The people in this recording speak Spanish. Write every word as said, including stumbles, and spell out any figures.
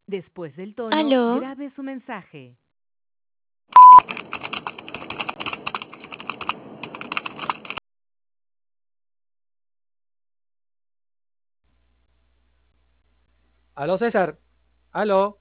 Después del tono, ¿Aló? grabe su mensaje. Aló, César. Aló.